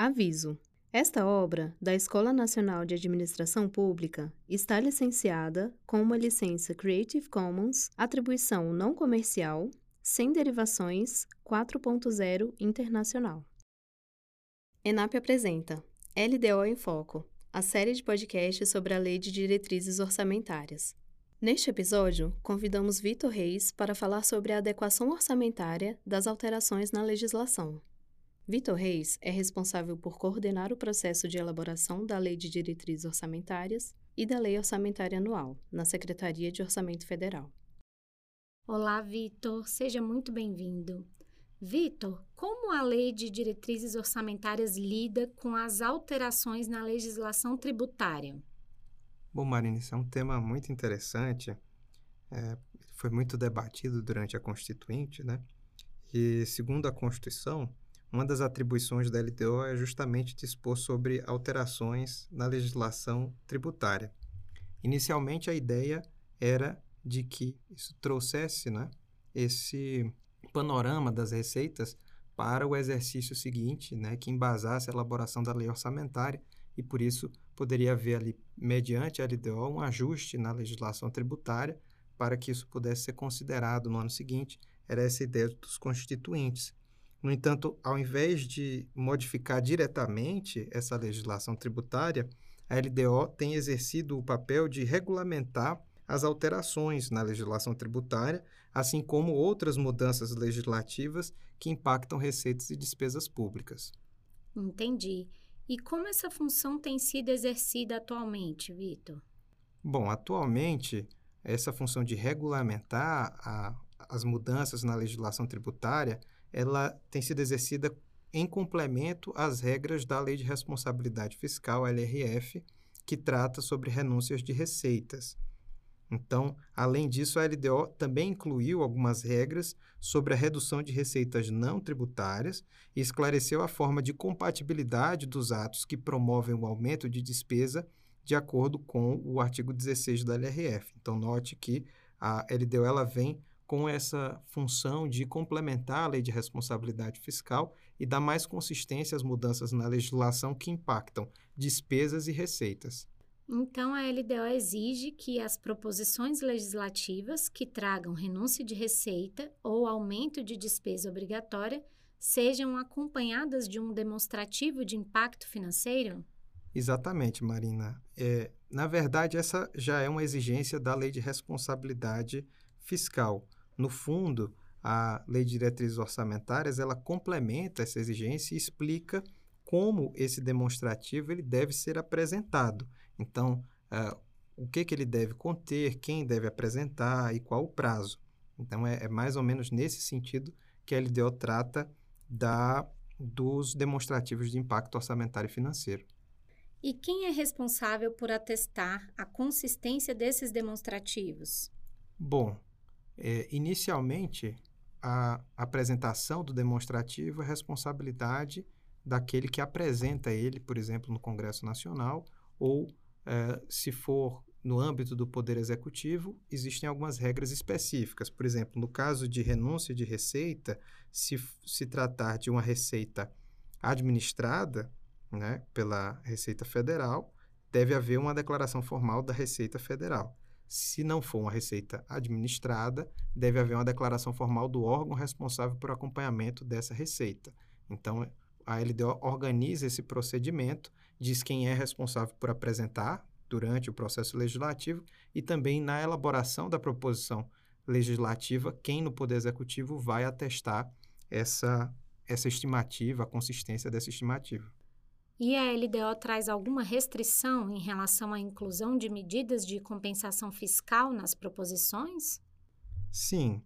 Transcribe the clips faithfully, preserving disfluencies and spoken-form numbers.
Aviso: esta obra, da Escola Nacional de Administração Pública, está licenciada com uma licença Creative Commons, atribuição não comercial, sem derivações, quatro ponto zero internacional. ENAP apresenta L D O em Foco, a série de podcasts sobre a Lei de Diretrizes Orçamentárias. Neste episódio, convidamos Vitor Reis para falar sobre a adequação orçamentária das alterações na legislação. Vitor Reis é responsável por coordenar o processo de elaboração da Lei de Diretrizes Orçamentárias e da Lei Orçamentária Anual, na Secretaria de Orçamento Federal. Olá, Vitor. Seja muito bem-vindo. Vitor, como a Lei de Diretrizes Orçamentárias lida com as alterações na legislação tributária? Bom, Marina, esse é um tema muito interessante. É, foi muito debatido durante a Constituinte, né? E, segundo a Constituição, uma das atribuições da L D O é justamente dispor sobre alterações na legislação tributária. Inicialmente, a ideia era de que isso trouxesse, né, esse panorama das receitas para o exercício seguinte, né, que embasasse a elaboração da lei orçamentária e, por isso, poderia haver ali, mediante a L D O, um ajuste na legislação tributária para que isso pudesse ser considerado no ano seguinte. Era essa a ideia dos constituintes. No entanto, ao invés de modificar diretamente essa legislação tributária, a L D O tem exercido o papel de regulamentar as alterações na legislação tributária, assim como outras mudanças legislativas que impactam receitas e despesas públicas. Entendi. E como essa função tem sido exercida atualmente, Vitor? Bom, atualmente, essa função de regulamentar a, as mudanças na legislação tributária, ela tem sido exercida em complemento às regras da Lei de Responsabilidade Fiscal, L R F, que trata sobre renúncias de receitas. Então, além disso, a L D O também incluiu algumas regras sobre a redução de receitas não tributárias e esclareceu a forma de compatibilidade dos atos que promovem o aumento de despesa de acordo com o artigo dezesseis da L R F. Então, note que a L D O ela vem com essa função de complementar a Lei de Responsabilidade Fiscal e dar mais consistência às mudanças na legislação que impactam despesas e receitas. Então, a L D O exige que as proposições legislativas que tragam renúncia de receita ou aumento de despesa obrigatória sejam acompanhadas de um demonstrativo de impacto financeiro? Exatamente, Marina. É, na verdade, essa já é uma exigência da Lei de Responsabilidade Fiscal. No fundo, a Lei de Diretrizes Orçamentárias, ela complementa essa exigência e explica como esse demonstrativo ele deve ser apresentado. Então, uh, o que, que ele deve conter, quem deve apresentar e qual o prazo. Então, é, é mais ou menos nesse sentido que a L D O trata da, dos demonstrativos de impacto orçamentário e financeiro. E quem é responsável por atestar a consistência desses demonstrativos? Bom, é, inicialmente, a apresentação do demonstrativo é responsabilidade daquele que apresenta ele, por exemplo, no Congresso Nacional, ou, eh, se for no âmbito do Poder Executivo, existem algumas regras específicas. Por exemplo, no caso de renúncia de receita, se se tratar de uma receita administrada, né, pela Receita Federal, deve haver uma declaração formal da Receita Federal. Se não for uma receita administrada, deve haver uma declaração formal do órgão responsável por acompanhamento dessa receita. Então, a L D O organiza esse procedimento, diz quem é responsável por apresentar durante o processo legislativo e também na elaboração da proposição legislativa, quem no Poder Executivo vai atestar essa, essa estimativa, a consistência dessa estimativa. E a L D O traz alguma restrição em relação à inclusão de medidas de compensação fiscal nas proposições? Sim,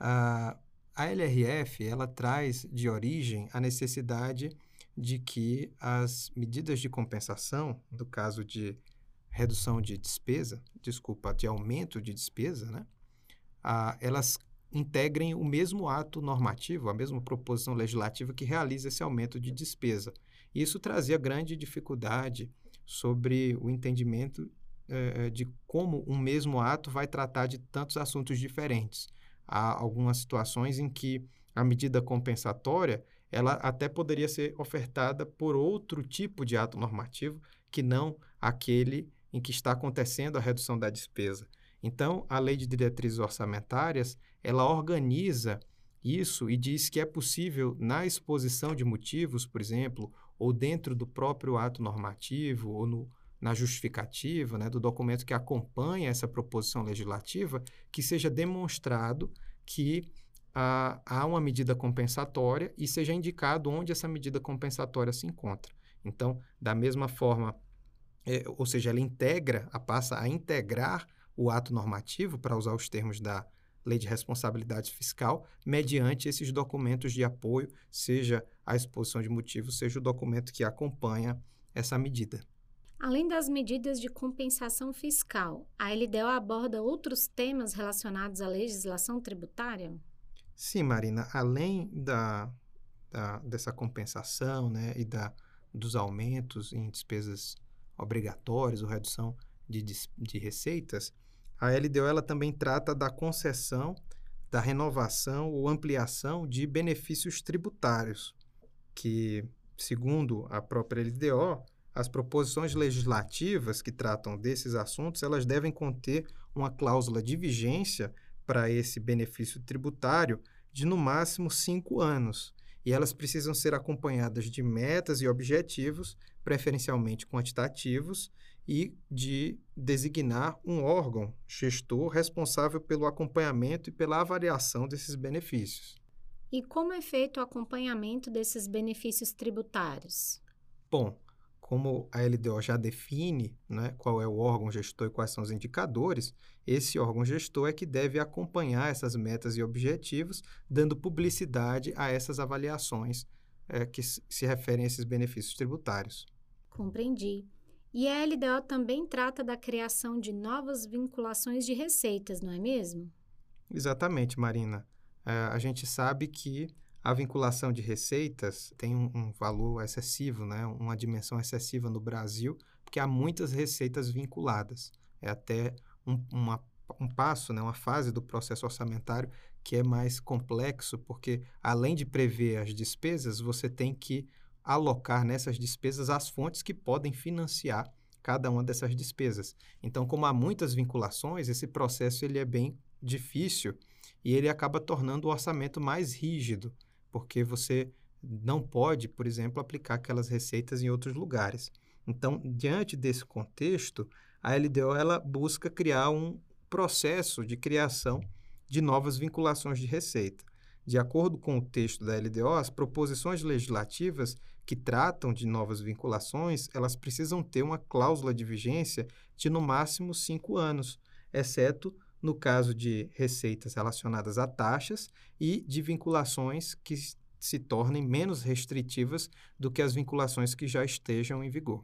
a A L R F, ela traz de origem a necessidade de que as medidas de compensação, no caso de redução de despesa, desculpa, de aumento de despesa, né, a, elas integrem o mesmo ato normativo, a mesma proposição legislativa que realiza esse aumento de despesa. Isso trazia grande dificuldade sobre o entendimento eh, de como um mesmo ato vai tratar de tantos assuntos diferentes. Há algumas situações em que a medida compensatória ela até poderia ser ofertada por outro tipo de ato normativo que não aquele em que está acontecendo a redução da despesa. Então, a Lei de Diretrizes Orçamentárias, ela organiza isso e diz que é possível, na exposição de motivos, por exemplo, ou dentro do próprio ato normativo, ou no, na justificativa, né, do documento que acompanha essa proposição legislativa, que seja demonstrado que ah, há uma medida compensatória e seja indicado onde essa medida compensatória se encontra. Então, da mesma forma, é, ou seja, ela integra, a passa a integrar o ato normativo, para usar os termos da Lei de Responsabilidade Fiscal, mediante esses documentos de apoio, seja a exposição de motivos, seja o documento que acompanha essa medida. Além das medidas de compensação fiscal, a L D O aborda outros temas relacionados à legislação tributária? Sim, Marina, além da, da, dessa compensação, né, e da, dos aumentos em despesas obrigatórias ou redução de, de receitas, a L D O ela também trata da concessão, da renovação ou ampliação de benefícios tributários, que, segundo a própria L D O, as proposições legislativas que tratam desses assuntos, elas devem conter uma cláusula de vigência para esse benefício tributário de, no máximo, cinco anos. E elas precisam ser acompanhadas de metas e objetivos, preferencialmente quantitativos, e de designar um órgão gestor responsável pelo acompanhamento e pela avaliação desses benefícios. E como é feito o acompanhamento desses benefícios tributários? Bom, como a L D O já define, né, qual é o órgão gestor e quais são os indicadores, esse órgão gestor é que deve acompanhar essas metas e objetivos, dando publicidade a essas avaliações é, que se referem a esses benefícios tributários. Compreendi. E a L D O também trata da criação de novas vinculações de receitas, não é mesmo? Exatamente, Marina. É, a gente sabe que a vinculação de receitas tem um, um valor excessivo, né? Uma dimensão excessiva no Brasil, porque há muitas receitas vinculadas. É até um, uma, um passo, né? Uma fase do processo orçamentário que é mais complexo, porque além de prever as despesas, você tem que alocar nessas despesas as fontes que podem financiar cada uma dessas despesas. Então, como há muitas vinculações, esse processo ele é bem difícil e ele acaba tornando o orçamento mais rígido, porque você não pode, por exemplo, aplicar aquelas receitas em outros lugares. Então, diante desse contexto, a L D O ela busca criar um processo de criação de novas vinculações de receita. De acordo com o texto da L D O, as proposições legislativas que tratam de novas vinculações, elas precisam ter uma cláusula de vigência de, no máximo, cinco anos, exceto no caso de receitas relacionadas a taxas e de vinculações que se tornem menos restritivas do que as vinculações que já estejam em vigor.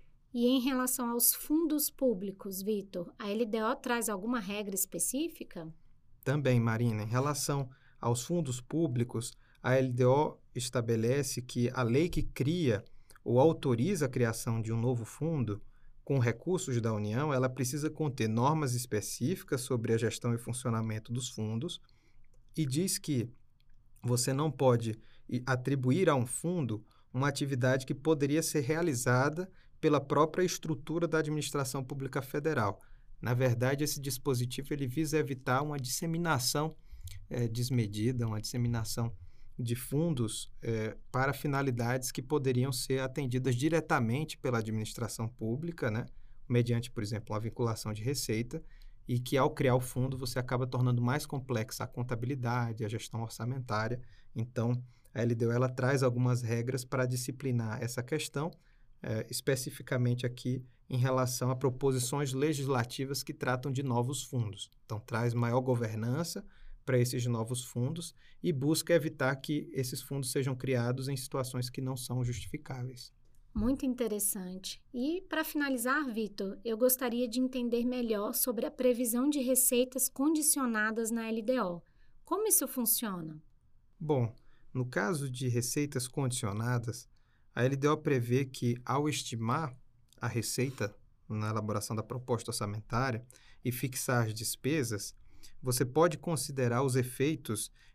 E em relação aos fundos públicos, Vitor, a L D O traz alguma regra específica? Também, Marina, em relação aos fundos públicos, a L D O estabelece que a lei que cria ou autoriza a criação de um novo fundo com recursos da União, ela precisa conter normas específicas sobre a gestão e funcionamento dos fundos e diz que você não pode atribuir a um fundo uma atividade que poderia ser realizada pela própria estrutura da administração pública federal. Na verdade, esse dispositivo ele visa evitar uma disseminação é, desmedida, uma disseminação de fundos é, para finalidades que poderiam ser atendidas diretamente pela administração pública, né? Mediante, por exemplo, uma vinculação de receita, e que ao criar o fundo você acaba tornando mais complexa a contabilidade, a gestão orçamentária. Então, a L D O ela traz algumas regras para disciplinar essa questão, é, especificamente aqui em relação a proposições legislativas que tratam de novos fundos. Então, traz maior governança para esses novos fundos e busca evitar que esses fundos sejam criados em situações que não são justificáveis. Muito interessante. E, para finalizar, Vitor, eu gostaria de entender melhor sobre a previsão de receitas condicionadas na L D O. Como isso funciona? Bom, no caso de receitas condicionadas, a L D O prevê que, ao estimar a receita na elaboração da proposta orçamentária e fixar as despesas, você pode considerar os efeitos de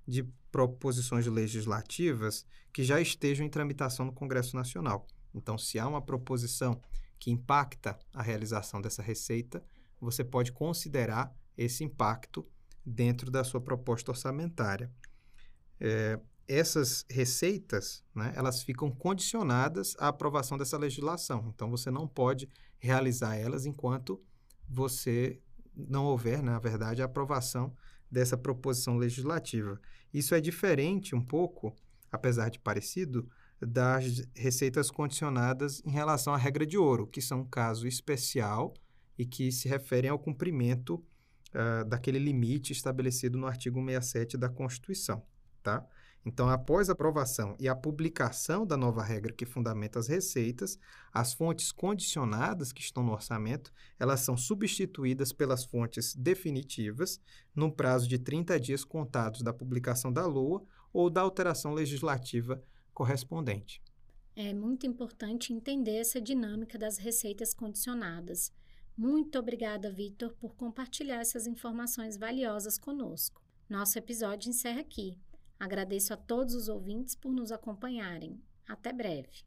proposições legislativas que já estejam em tramitação no Congresso Nacional. Então, se há uma proposição que impacta a realização dessa receita, você pode considerar esse impacto dentro da sua proposta orçamentária. É, essas receitas, né, elas ficam condicionadas à aprovação dessa legislação. Então, você não pode realizar elas enquanto você não houver, na verdade, a aprovação dessa proposição legislativa. Isso é diferente um pouco, apesar de parecido, das receitas condicionadas em relação à regra de ouro, que são um caso especial e que se referem ao cumprimento uh, daquele limite estabelecido no artigo sessenta e sete da Constituição, tá? Então, após a aprovação e a publicação da nova regra que fundamenta as receitas, as fontes condicionadas que estão no orçamento, elas são substituídas pelas fontes definitivas num prazo de trinta dias contados da publicação da L O A ou da alteração legislativa correspondente. É muito importante entender essa dinâmica das receitas condicionadas. Muito obrigada, Vitor, por compartilhar essas informações valiosas conosco. Nosso episódio encerra aqui. Agradeço a todos os ouvintes por nos acompanharem. Até breve.